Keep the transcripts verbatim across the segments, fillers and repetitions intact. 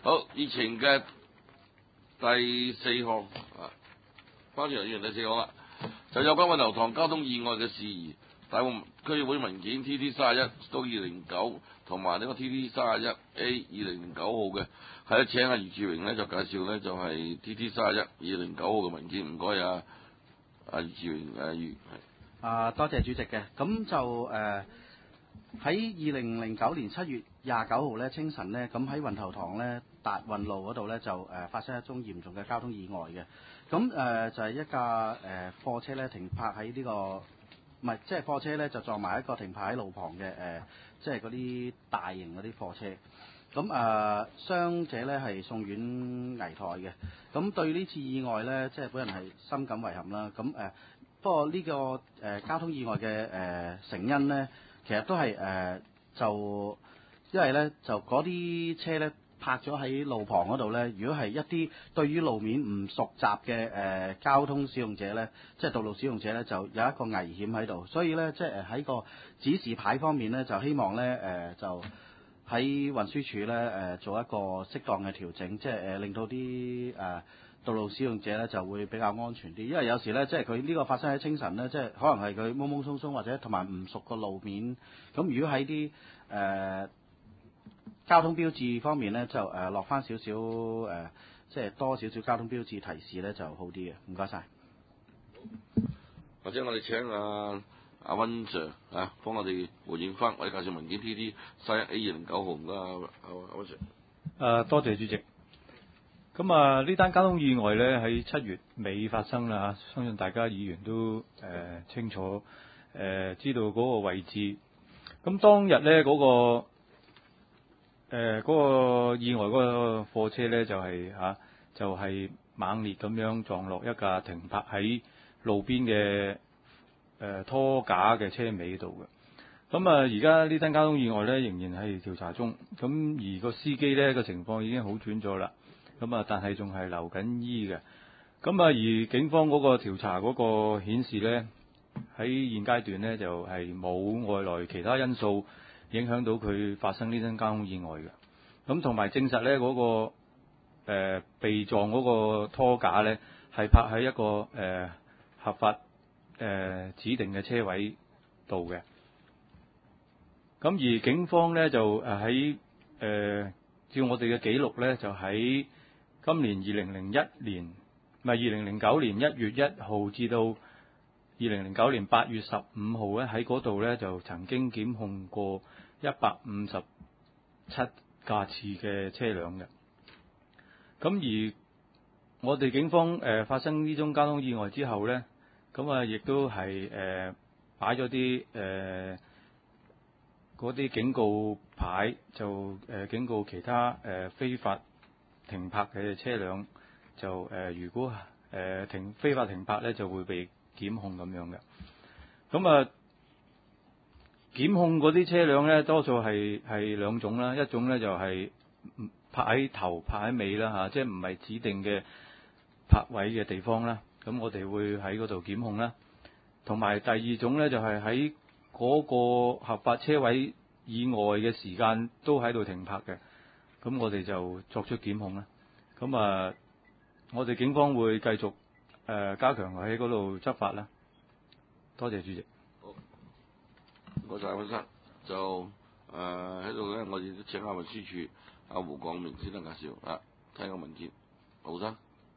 好，疫情嘅第四項啊，關注人議員第四項啦，就有關運頭塘交通意外嘅事宜，大埔區議會文件 T T 三十一到二零九同埋呢個 T T 三十一 A 二零零九號嘅，係咧請阿余志榮咧就介紹咧就係、是、T T 三十一二零九號嘅文件，唔該啊，阿余志榮誒余係。 啊，多謝主席嘅，咁就誒喺二零零九年七月廿九號咧清晨咧，咁喺運頭塘咧達運路嗰度咧就誒、呃、發生一宗嚴重嘅交通意外嘅，咁誒、呃、就係、是、一架誒、呃、貨車咧停泊喺呢、這個，唔係即係貨車咧就撞埋一個停泊喺路旁嘅誒、呃，即係嗰啲大型嗰啲貨車，咁誒、呃、傷者咧係送院危殆嘅，咁對呢次意外咧，即係本人係深感遺憾啦，咁誒。呃不過呢、這個誒、呃、交通意外嘅誒、呃、成因呢，其實都係誒、呃、就因為呢，就嗰啲車呢泊咗喺路旁嗰度呢，如果係一啲對於路面唔熟習嘅誒、呃、交通使用者呢，即係道路使用者呢，就有一個危險喺度，所以呢，即係喺個指示牌方面呢，就希望呢，誒、呃、就喺運輸署呢，誒、呃、做一個適當嘅調整，即係誒、呃、令到啲誒。呃道路使用者咧就會比較安全啲，因為有時咧即係佢呢個發生喺清晨咧，即係可能係佢懵懵鬆鬆或者同埋唔熟個路面。咁如果喺啲誒交通標誌方面咧，就誒落翻少少誒，即係多少少交通標誌提示咧就好啲嘅。唔該晒。 或者我哋請阿阿温 Sir 啊，幫我哋回應翻我哋介紹文件 T T 三十一 A 二零九號，唔該阿阿温 Sir。 誒，多謝主席。咁啊，呢單交通意外咧喺七月尾發生啦，相信大家議員都誒、呃、清楚誒、呃、知道嗰個位置。咁當日咧嗰、那個誒嗰、呃那個意外嗰個貨車咧就係、是、嚇、啊、就係、是、猛烈咁樣撞落一架停泊喺路邊嘅誒、呃、拖架嘅車尾度嘅。咁啊，而家呢單交通意外咧仍然係調查中。咁而個司機咧個情況已經好轉咗啦。咁啊，但係仲係留緊醫嘅。咁啊，而警方嗰個調查嗰個顯示咧，喺現階段咧就係、是、冇外來其他因素影響到佢發生呢單交通意外嘅。咁同埋證實咧嗰、那個誒、呃、被撞嗰個拖架咧係泊喺一個誒、呃、合法誒、呃、指定嘅車位度嘅。咁而警方咧就誒喺誒照我哋嘅記錄咧就喺今年二零零一年，唔係二零零九年一月一號至到二零零九年八月十五號咧，喺嗰度咧就曾經檢控過一百五十七架次嘅車輛嘅。咁而我哋警方誒、呃、發生呢宗交通意外之後咧，咁啊亦都係誒擺咗啲誒嗰啲警告牌，就誒、呃、警告其他誒、呃、非法停泊嘅車輛就誒、呃，如果誒、呃、停非法停泊咧，就會被檢控咁樣嘅。咁啊，檢控嗰啲車輛咧，多數係係兩種啦，一種咧就係、是、泊喺頭、泊喺尾啦嚇、啊，即係唔係指定嘅泊位嘅地方啦。咁我哋會喺嗰度檢控啦。同埋第二種咧，就係喺嗰個合法車位以外嘅時間都喺度停泊嘅。咁我哋就作出檢控啦。咁啊，我哋警方會繼續誒、呃、加強喺嗰度執法啦。多謝主席。 好，唔該曬温生。就誒喺度咧，我哋都請下運輸署阿胡廣明先生介紹啊，睇個文件。胡生。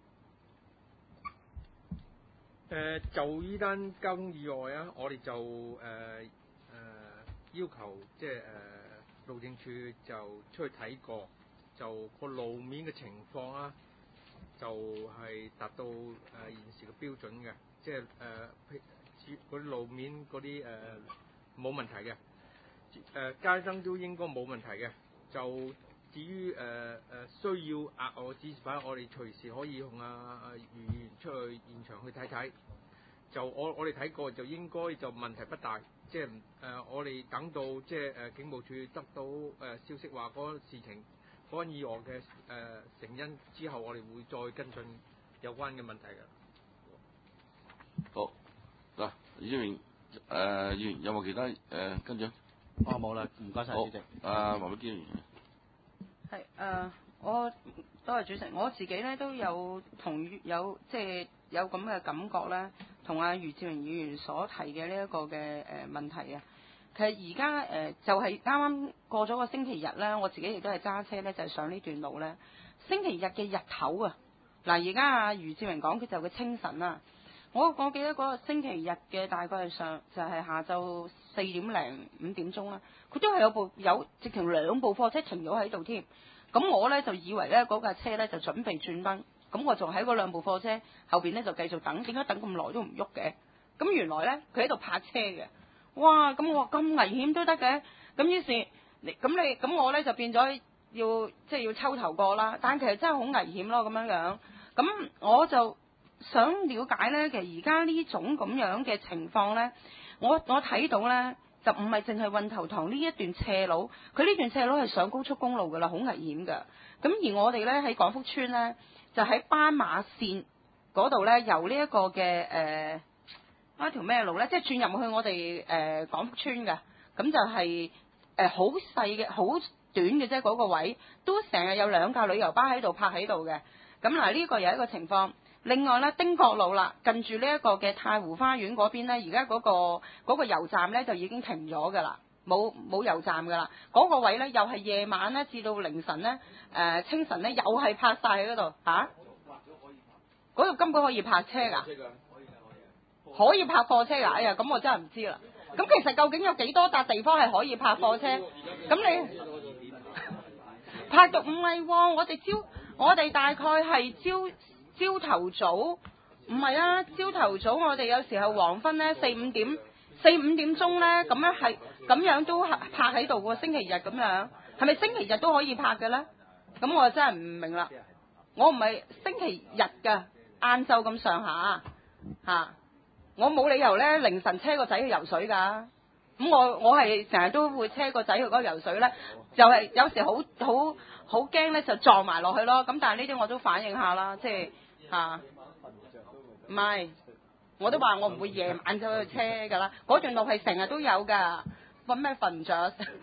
誒、呃、就呢單交通意外啊，我哋就誒誒、呃呃、要求即係誒。呃路政署就出去睇過，就個路面嘅情況啊，就係、是、達到誒、呃、現時嘅標準嘅，即係誒嗰啲路面嗰啲誒冇問題嘅，誒、呃、街燈都應該冇問題嘅。就至於誒誒、呃、需要額外指示牌，我哋隨時可以同阿阿余議員出去現場去睇睇。就我我哋睇過就應該就問題不大，即係誒、呃、我哋等到即係誒、呃、警務處得到誒、呃、消息話嗰個事情嗰個意外嘅誒、呃、成因之後，我哋會再跟進有關嘅問題嘅。 好嗱，余議員誒議員有冇其他誒、呃、跟進？ 哦，冇啦，唔該晒主席。 啊，黃碧堅議員。 係誒、呃，我多謝主席，我自己咧都有同有即係有咁嘅感覺咧，同阿余志榮議員所提嘅呢一個嘅誒、呃、問題啊。其實而家誒就係啱啱過咗個星期日咧，我自己亦都係揸車咧，就係、是、上呢段路咧。星期日嘅日頭啊，嗱而家阿余志榮講佢就嘅清晨啊。我我記得嗰個星期日嘅大概係上就係、是、下晝四點零五點鐘啦，佢都係有部有直情兩部貨車停咗喺度添。咁我咧就以為咧嗰架車咧就準備轉燈，咁我仲喺嗰兩部貨車後邊咧就繼續等，點解等咁耐都唔喐嘅？咁原來咧佢喺度泊車嘅，哇！咁我話咁危險都得嘅，咁於是你咁你咁我咧就變咗要即係要抽頭過啦，但其實真係好危險咯咁樣樣，咁我就想了解咧，其實而家呢種咁樣嘅情況咧，我我睇到咧。就唔係淨係運頭塘呢一段斜路，佢呢段斜路係上高速公路㗎啦，好危險㗎。咁而我哋咧喺廣福村咧，就喺斑馬線嗰度咧，由呢一個嘅誒嗰條咩路咧，即係轉入去我哋誒廣福村嘅，咁就係誒好細嘅、好短嘅啫，嗰個位都成日有兩架旅遊巴喺度泊喺度嘅。咁嗱，呢個又係一個情況。另外咧，汀角路啦，近住呢一個嘅太湖花園嗰邊咧，而家嗰個嗰個油站咧就已經停咗㗎啦，冇冇油站㗎啦。嗰個位咧又係夜晚咧至到凌晨咧，誒清晨咧又係泊晒喺嗰度嚇。嗰度根本可以泊車㗎，可以泊貨車㗎。哎呀，咁我真係唔知啦。咁其實究竟有幾多笪地方係可以泊貨車？咁你泊到唔係喎？我哋朝我哋大概係朝。朝頭早唔係啊，朝頭早我哋有時候黃昏咧四五點四五點鐘咧咁樣係咁樣都泊喺度喎，星期日咁樣係咪星期日都可以泊嘅咧？咁我真係唔明啦，我唔係星期日㗎，晏晝咁上下嚇，我冇理由咧凌晨車個仔去游水㗎。咁我我係成日都會車個仔去嗰個游水咧，就係、是、有時好好好驚咧就撞埋落去咯。咁但係呢啲我都反映下啦，即係。嚇，唔係，我都話我唔會夜晚走去車㗎啦。嗰段路係成日都有㗎，揾咩瞓唔着？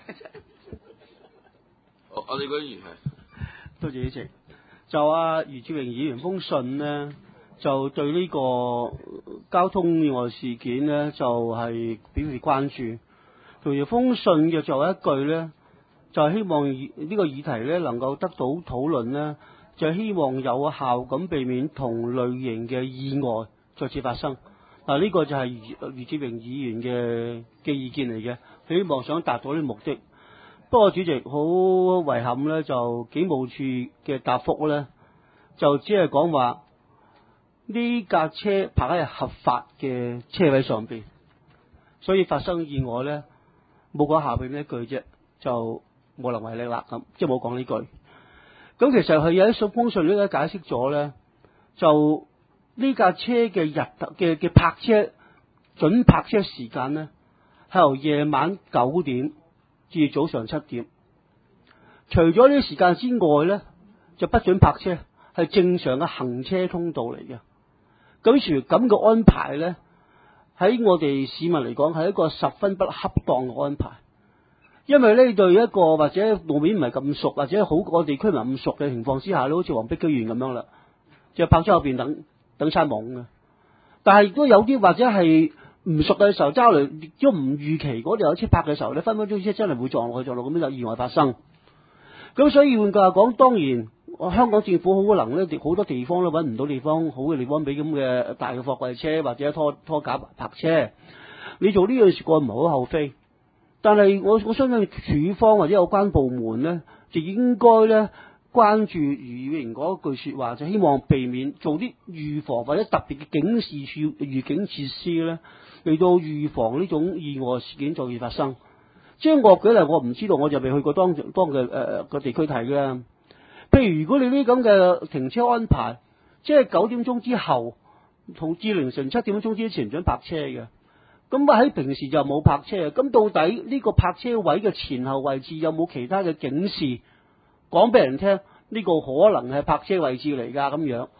我我哋嗰議員係， 多謝主席。就阿余志榮議員封信呢，就對呢個交通意外事件呢，就係、是、表示關注。同條封信嘅最後一句呢，就係希望呢個議題呢能夠得到討論呢。就希望有效咁避免同類型嘅意外再次發生。嗱，呢個就係余余志榮議員嘅嘅意見嚟嘅，希望想達到呢個目的。不過主席好遺憾咧，就警務處嘅答覆咧，就只係講話呢架車泊喺合法嘅車位上邊，所以發生意外咧冇講下邊呢一句啫，就無能為力啦咁，即係冇講呢句。咁其實佢有一封信咧解釋咗咧，就呢架車嘅日嘅嘅泊車準泊車時間咧，係由夜晚九點至早上七點。除咗呢啲時間之外咧，就不准泊車，係正常嘅行車通道嚟嘅。咁於是咁嘅安排咧，喺我哋市民嚟講係一個十分不恰當嘅安排。因為呢對一個或者路面唔係咁熟，或者好我哋區民唔熟嘅情況之下咧，好似黃碧居園咁樣啦，就泊咗後邊等等餐網嘅。但係亦都有啲或者係唔熟嘅時候，揸嚟亦都唔預期嗰度有車泊嘅時候咧，分分鐘車真係會撞落去撞落咁樣有意外發生。咁所以換句話講，當然香港政府好可能咧，好多地方咧揾唔到地方好嘅地方俾咁嘅大嘅貨櫃車或者拖拖架泊車。你做呢樣事個唔係好後非。但係我我相信署方或者有關部門咧，就應該咧關注余議員嗰句說話，就希望避免做啲預防或者特別嘅警示處預警設施咧，嚟到預防呢種意外事件再次發生。即係我舉例，我唔知道，我就未去過當當嘅誒個地區睇嘅。譬如如果你呢咁嘅停車安排，即係九點鐘之後同至凌晨七點鐘之前唔准泊車嘅。咁啊喺平時就冇泊車，咁到底呢個泊車位嘅前後位置有冇其他嘅警示講俾人聽？呢個可能係泊車位置嚟㗎咁樣。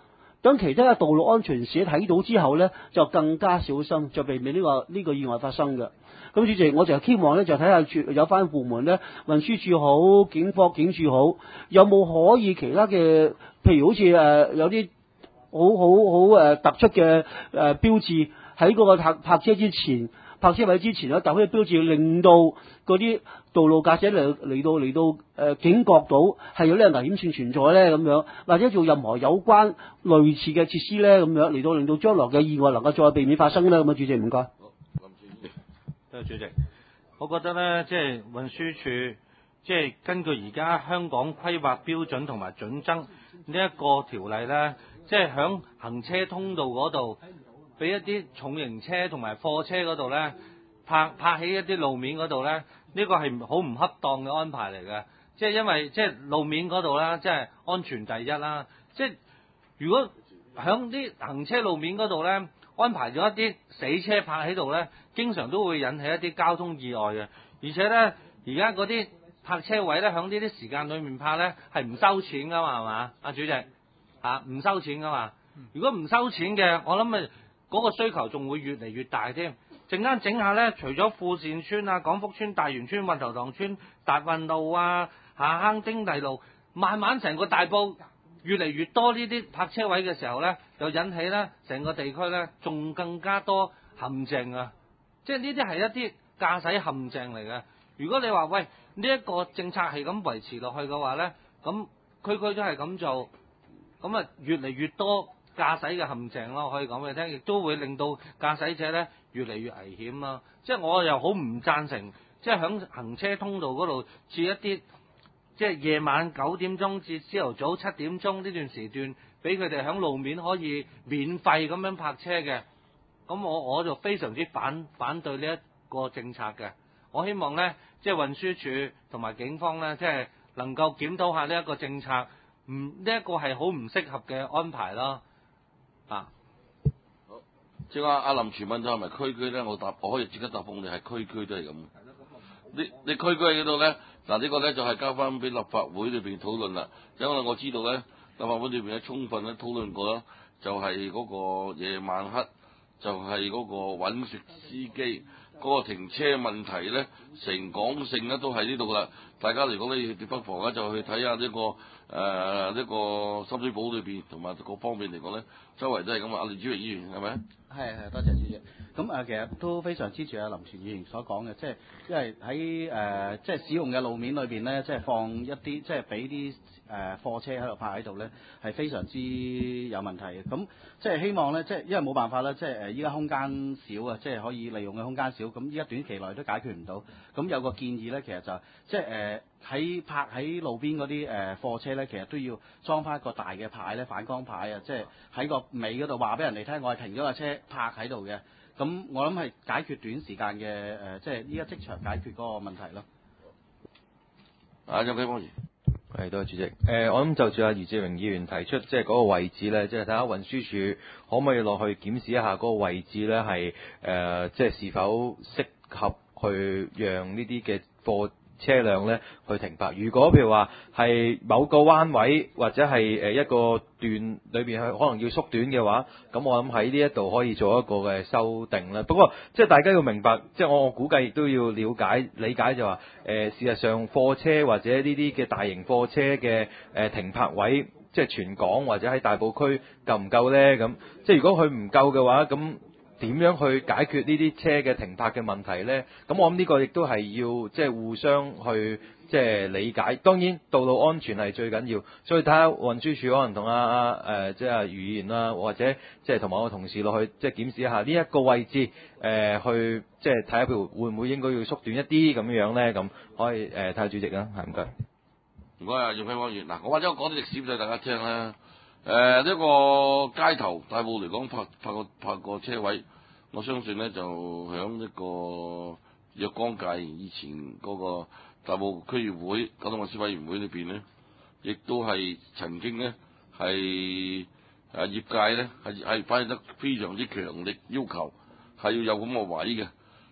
等其他嘅道路安全社睇到之後咧，就更加小心，就避免呢、呢個呢、呢個意外發生嘅。咁主席，我就希望咧，就睇下處有關部門咧，運輸署好，警科警署好，有冇可以其他嘅，譬如好似誒、呃、有啲好好好誒突出嘅誒、呃、標誌喺嗰個泊泊車之前。泊車位之前咧，就可以標誌令到嗰啲道路駕駛嚟嚟到嚟到誒、呃、警覺到係有呢個危險性存在咧咁樣，或者做任何有關類似嘅設施咧咁樣嚟到令到將來嘅意外能夠再避免發生咧咁啊！主席唔該。 多謝主席。我覺得咧，即係運輸署即係根據而家香港規劃標準同埋準則呢一個條例咧，即係響行車通道嗰度。俾一啲重型車同埋貨車嗰度咧，泊泊喺一啲路面嗰度咧，呢個係好唔恰當嘅安排嚟嘅。即係因為即係路面嗰度啦，即係安全第一啦。即係如果響啲行車路面嗰度咧，安排咗一啲死車泊喺度咧，經常都會引起一啲交通意外嘅。而且咧，而家嗰啲泊車位咧，響呢啲時間裏面泊咧係唔收錢噶嘛，係嘛？阿主席嚇唔收錢噶嘛？如果唔收錢嘅，我諗咪。嗰個需求仲會越嚟越大添，陣間整下咧，除咗富善村啊、廣福村、大元村、運頭塘村、達運路啊、下坑丁地路，慢慢成個大埔越嚟越多呢啲泊車位嘅時候咧，就引起咧成個地區咧仲更加多陷阱啊！即係呢啲係一啲駕駛陷阱嚟嘅。如果你話喂呢一個政策係咁維持落去嘅話咧，咁區區都係咁做，咁啊越嚟越多。駕駛嘅陷阱咯，可以講俾你聽，亦都會令到駕駛者咧越嚟越危險啦。即係我又好唔贊成，即係響行車通道嗰度設一啲，即係夜晚九點鐘至朝頭早七點鐘呢段時段，俾佢哋響路面可以免費咁樣泊車嘅。咁我我就非常之反反對呢一個政策嘅。我希望咧，即係運輸署同埋警方咧，即係能夠檢討下呢一個政策，唔呢一個係好唔適合嘅安排咯。啊， 好，即係阿阿林全問咗係咪區區咧？我答，我可以即刻答覆你係區區都係咁。你你區區喺嗰度咧，嗱呢個咧就係交翻俾立法會裏邊討論啦。因為我知道咧，立法會裏邊咧充分咧討論過啦，就係嗰個夜晚黑，就係嗰個揾食司機嗰個停車問題咧，成港性咧都喺呢度噶啦。大家嚟講咧，你不妨咧就去睇下呢個。誒呢、呃這個深水埗裏邊同埋各方面嚟講咧，周圍都係咁啊！阿連主席議員係咪？ 係係，多謝主席。咁誒、呃，其實都非常支持阿林全議員所講嘅，即係因為喺誒即係使用嘅路面裏邊咧，即係放一啲即係俾啲誒貨車喺度泊喺度咧，係非常之有問題嘅。咁即係希望咧，即係因為冇辦法啦，即係誒依家空間少啊，即係可以利用嘅空間少，咁依家短期內都解決唔到。咁有個建議咧，其實就即係誒喺泊喺路邊嗰啲誒貨車咧，其實都要裝翻一個大嘅牌咧，反光牌啊，即係喺個尾嗰度話俾人哋聽，我係停咗架車泊喺度嘅。咁我諗係解決短時間嘅誒、呃，即係依家即場解決嗰個問題咯。 啊，有幾方面？ 係，多謝主席。誒、呃，我諗就住阿余志榮議員提出，即係嗰個位置咧，即係睇下運輸署可唔可以落去檢視一下嗰個位置咧，係誒、呃，即係是否適合去讓呢啲嘅貨車輛咧去停泊。如果譬如話係某個彎位或者係誒一個段裏邊去可能要縮短嘅話，咁我諗喺呢一度可以做一個嘅修訂啦。不過即係大家要明白，即係我我估計亦都要了解理解就話誒、呃、事實上貨車或者呢啲嘅大型貨車嘅誒、呃、停泊位，即係全港或者喺大埔區夠唔夠咧？咁即係如果佢唔夠嘅話，咁點樣去解決呢啲車嘅停泊嘅問題呢？咁我諗呢個亦都係要即係互相去即係理解。當然道路安全係最緊要，所以睇下運輸署可能同阿阿誒即係阿余議員啦，或者即係同埋我同事落去即係檢視一下呢一個位置誒、呃，去即係睇下佢會唔會應該要縮短一啲咁樣樣呢？咁可以誒睇下主席啦，係唔該。 唔該啊，葉輝議員。嗱，我或者我講啲歷史俾大家聽啦。誒、呃，呢、這個街頭大埔嚟講泊泊個泊個車位，我相信咧就響呢個若干屆以前嗰個大埔區議會交通運輸委員會裏邊咧，亦都係曾經咧係誒業界咧係係反映得非常之強烈要求係要有咁個位嘅。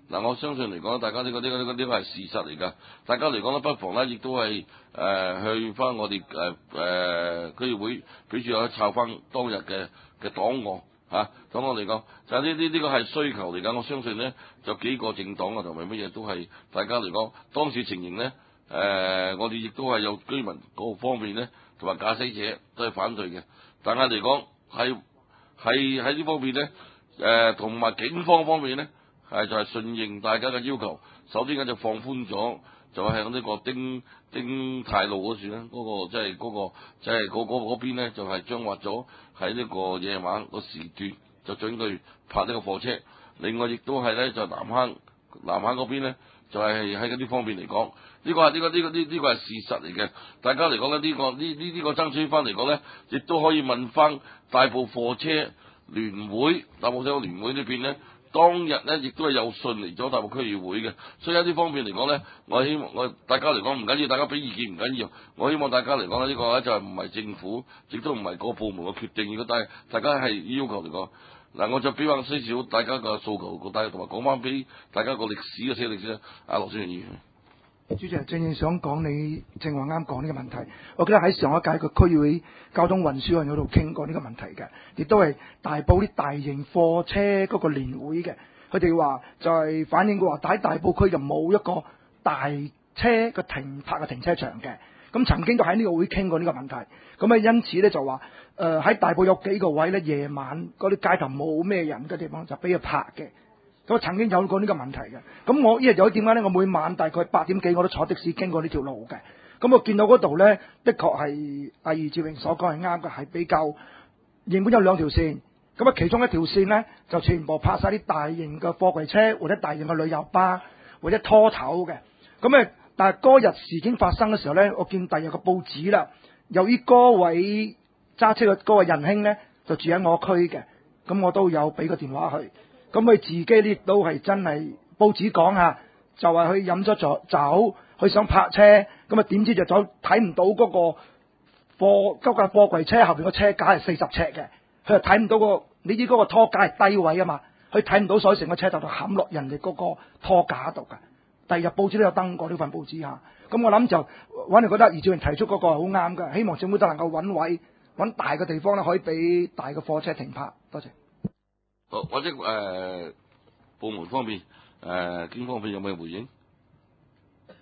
嗱，我相信嚟講，大家呢、這個呢、這個呢個呢個係事實嚟㗎。大家嚟講咧，不妨咧亦都係誒、呃、去翻我哋誒誒區議會，俾住有抄翻當日嘅嘅檔案嚇。咁我嚟講，就係呢呢呢個係需求嚟㗎。我相信咧，就幾個政黨啊同埋乜嘢都係大家嚟講，當時情形咧誒、呃，我哋亦都係有居民嗰方面咧，同埋駕駛者都係反對嘅。但係嚟講係係喺呢方面咧，誒同埋警方方面咧。係就係順應大家嘅要求，首先咧就放寬咗，就係喺呢個丁丁太路嗰處咧，嗰、那個即係嗰個即係嗰嗰嗰邊咧，就係、是、將劃咗喺呢個夜晚個時段就準佢泊呢個貨車。另外亦都係咧就南坑南坑嗰邊咧，就係喺嗰啲方面嚟講，呢、這個係呢、這個呢、這個呢呢、這個係事實嚟嘅。大家嚟講咧，呢、這個呢呢呢個爭取翻嚟講咧，亦都可以問翻大埔貨車聯會、大埔貨車聯會呢邊咧。當日咧，亦都係有信嚟咗大埔區議會嘅，所以喺呢方面嚟講咧，我希望我大家嚟講唔緊要，大家俾意見唔緊要，我希望大家嚟講咧，呢個咧就係唔係政府，亦都唔係個部門嘅決定，如果大大家係要求嚟講，嗱，我就比較些少大家嘅訴求，大家同埋講翻俾大家個歷史嘅些歷史咧，阿羅先生議員。 主席，正正想講你正話啱講呢個問題。我記得喺上一屆個區議會交通運輸案嗰度傾過呢個問題嘅，亦都係大埔啲大型貨車嗰個聯會嘅。佢哋話就係反映過話，喺大埔區就冇一個大車嘅停泊嘅停車場嘅。咁曾經都喺呢個會傾過呢個問題。咁啊，因此咧就話誒喺大埔有幾個位咧，夜晚嗰啲街頭冇咩人嘅地方就俾佢泊嘅。咁曾經有過呢個問題嘅，咁我呢日有點解咧？我每晚大概八點幾我都坐的士經過呢條路嘅，咁我見到嗰度咧，的確係阿余志榮所講係啱嘅，係比較原本有兩條線，咁啊其中一條線咧就全部泊晒啲大型嘅貨櫃車或者大型嘅旅遊巴或者拖頭嘅，咁誒，但係嗰日事件發生嘅時候咧，我見第二日個報紙啦，由於嗰位揸車嘅嗰位仁兄咧就住喺我區嘅，咁我都有俾個電話去。咁佢自己呢都係真係報紙講啊，就係佢飲咗咗酒，佢想泊車，咁啊點知就走睇唔到嗰個貨嗰架貨櫃車後邊個車架係四十尺嘅，佢又睇唔到個你知嗰個拖架係低位啊嘛，佢睇唔到，所以成個車就冚落人哋嗰個拖架度㗎。第二日報紙都有登過呢份報紙嚇，咁我諗就揾嚟覺得余志榮提出嗰個係好啱㗎，希望政府都能夠揾位揾大嘅地方咧，可以俾大嘅貨車停泊。多謝。 好，或者誒、呃、部門方面，誒、呃、警方方面有冇回應？ 誒、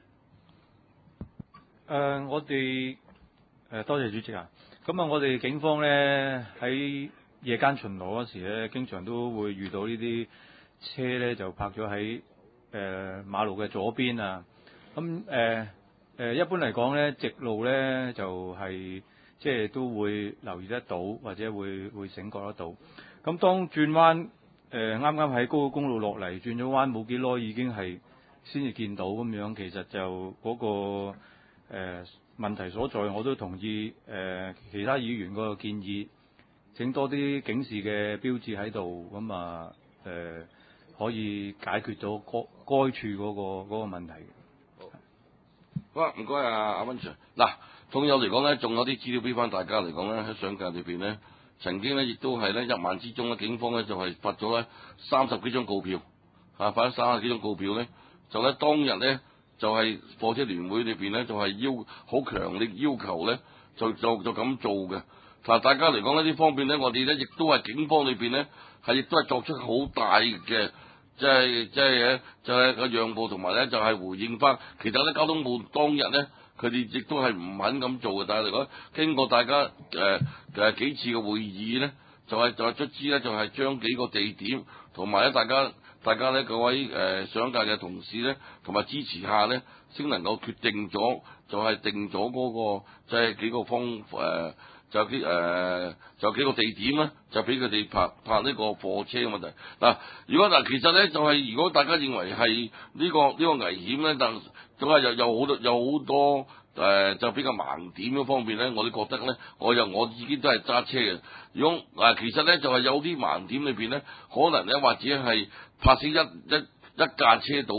呃，我哋誒、呃、多謝主席啊。咁啊，我哋警方咧喺夜間巡邏嗰時咧，經常都會遇到呢啲車咧就泊咗喺誒馬路嘅左邊啊。咁誒誒，一般嚟講咧，直路咧就係、是、即係都會留意得到，或者會會醒覺得到。咁當轉彎誒啱啱喺高速公路落嚟轉咗彎冇幾耐，已經係先至見到咁樣，其實就嗰、那個誒、呃、問題所在，我都同意誒、呃、其他議員個建議，整多啲警示嘅標誌喺度，咁啊誒可以解決到該該處嗰、那個嗰、那個問題。 好啊，唔該啊，阿溫 Sir。嗱，仲有嚟講咧，仲有啲資料俾翻大家嚟講咧，喺上屆裏邊咧。曾經咧，亦都係咧一晚之中咧，警方咧就係發咗咧三十幾張告票，啊發咗三十幾張告票咧，就咧當日咧就係貨車聯會裏邊咧就係要好強烈要求咧，就就就咁做嘅。嗱，大家嚟講呢啲方面咧，我哋咧亦都係警方裏邊咧係亦都係作出好大嘅，即係即係就係個讓步，同埋咧就係回應翻。其實咧交通部當日咧。佢哋亦都係唔肯咁做嘅，但係嚟講經過大家誒誒、呃、幾次嘅會議咧，就係、是、就係卒之咧，就係、是、將幾個地點同埋咧大家大家咧各位誒、呃、上屆嘅同事咧，同埋支持下咧，先能夠決定咗，就係、是、定咗嗰、那個即係、就是、幾個方誒、呃，就幾誒、呃、就幾個地點咧，就俾佢哋泊泊呢個貨車嘅問題。嗱、啊，如果嗱其實咧就係、是、如果大家認為係呢、這個呢、這個危險咧，但咁啊，有有好多有好多誒、呃，就比較盲點嗰方面咧，我哋覺得咧，我又我自己都係揸車嘅。如果嗱、呃，其實咧就係、是、有啲盲點裏邊咧，可能咧或者係泊死一一一架車度咧，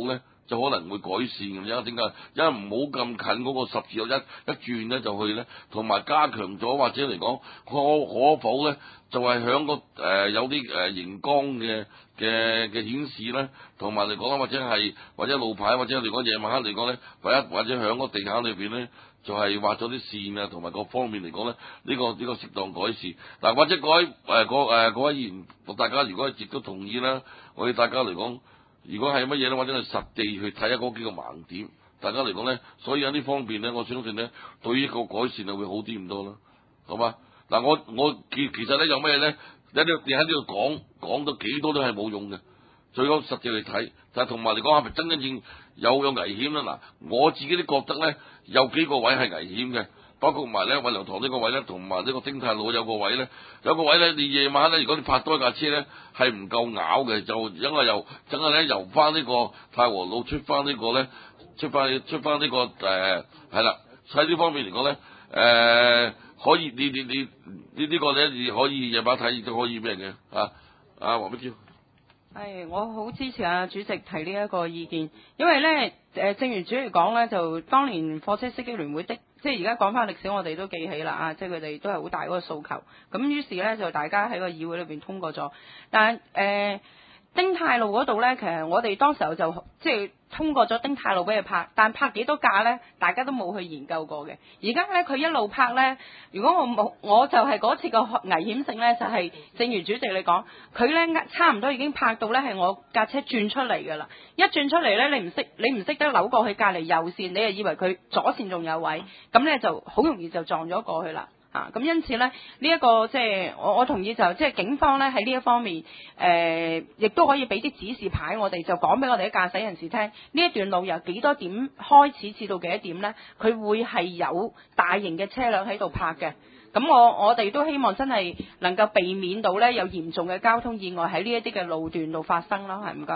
就可能會改善咁樣。點解？因為唔好咁近嗰個十字路一一轉咧就去咧，同埋加強咗或者嚟講可可否咧，就係響個誒、呃、有啲誒熒光嘅嘅嘅顯示咧，同埋嚟講或者係或者路牌或者嚟講夜晚黑嚟講咧，或者或者響個地下裏邊咧。就係畫咗啲線啊，同埋各方面嚟講咧，呢、這個呢、這個適當改善。嗱，或者各位誒各誒各位議員，大家如果亦都同意啦，我哋大家嚟講，如果係乜嘢咧，或者係實地去睇下嗰幾個盲點，大家嚟講咧，所以喺呢方面咧，我相信咧，對於個改善啊會好啲咁多啦，好嘛？嗱，我我其其實咧有咩咧，你喺你喺呢度講講到幾多都係冇用嘅，最好實際去睇，但係同埋嚟講係咪真真正有有危險咧？嗱，我自己都覺得咧。有幾個位係危險嘅，包括埋咧運良堂呢個位咧，同埋呢個丁太路有個位咧，有個位咧，你夜晚咧，如果你泊多一架車咧，係唔夠咬嘅，就因為由整係咧由翻呢個太和路出翻呢個咧，出翻出翻呢個誒係啦，喺呢方面嚟講咧，誒、呃、可以你你你你呢個咧，你可以夜晚睇亦都可以咩嘅啊啊黃碧嬌。 係，我好支持啊主席提呢一個意見，因為咧誒，正如主席講咧，就當年貨車司機聯會的，即係而家講翻歷史，我哋都記起啦啊，即係佢哋都係好大嗰個訴求，咁於是咧就大家喺個議會裏邊通過咗，但係誒。呃丁太路嗰度呢，其實我哋當時候就即係通過咗丁太路俾佢拍，但拍幾多架呢？大家都冇去研究過嘅。而家呢，佢一路拍呢，如果我冇，我就係嗰次個危險性呢，就係、是、正如主席你講，佢呢差唔多已經拍到呢係我架車轉出嚟㗎啦。一轉出嚟呢，你唔識你唔識得扭過去隔離右線，你就以為佢左線仲有位，咁呢就好容易就撞咗過去啦。啊，咁因此咧，呢、這、一個即係我我同意就即係警方咧喺呢一方面，誒、呃，亦都可以俾啲指示牌我哋，就講俾我哋嘅駕駛人士聽，呢一段路由幾多點開始至到幾多點咧，佢會係有大型嘅車輛喺度泊嘅。咁我我哋都希望真係能夠避免到咧有嚴重嘅交通意外喺呢一啲嘅路段度發生咯，係唔該。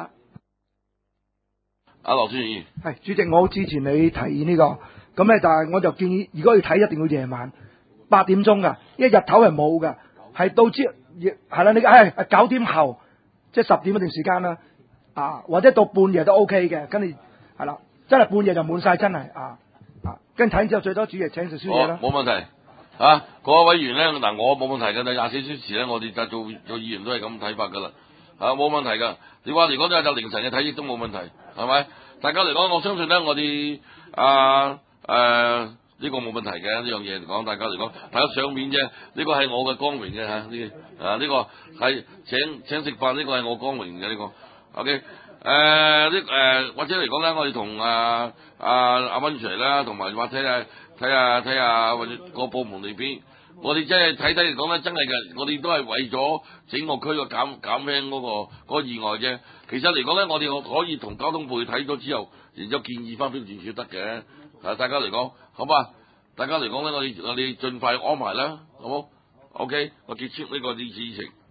阿羅先生， 係主席，我好支持你提議呢、這個，咁咧但係我就建議，如果要睇一定要夜晚。八點鐘噶，因為日頭係冇噶，係到朝係啦，你係九點後，即係十點嗰段時間啦，啊或者到半夜都 OK 嘅，跟住係啦，真係半夜就滿晒，真係啊啊，跟住睇完之後最多主席請食宵夜啦。 冇問題啊，各位委員咧，嗱我冇問題嘅，廿四小時咧，我哋就做做議員都係咁睇法噶啦，啊冇問題噶，你話嚟講都係就凌晨嘅睇亦都冇問題，係咪？大家嚟講，我相信咧，我哋啊誒。呢個冇問題嘅，呢樣嘢嚟講，大家嚟講睇下上面啫。呢個係我嘅光榮嘅嚇，呢啊呢個係請請食飯，呢個係我光榮嘅呢個。OK，誒呢誒或者嚟講咧，我哋同啊啊阿溫 Sir 啦，同埋話睇下睇下睇下或者個部門裏邊，我哋真係睇睇嚟講咧，真係嘅，我哋都係為咗整個區個減減輕嗰個嗰個意外啫。其實嚟講咧，我哋可以同交通部睇咗之後，然之後建議翻標準處得嘅。啊，大家嚟講，好嘛？大家嚟講咧，我哋我哋盡快安排啦，好冇 ？OK，我結束呢個議事程。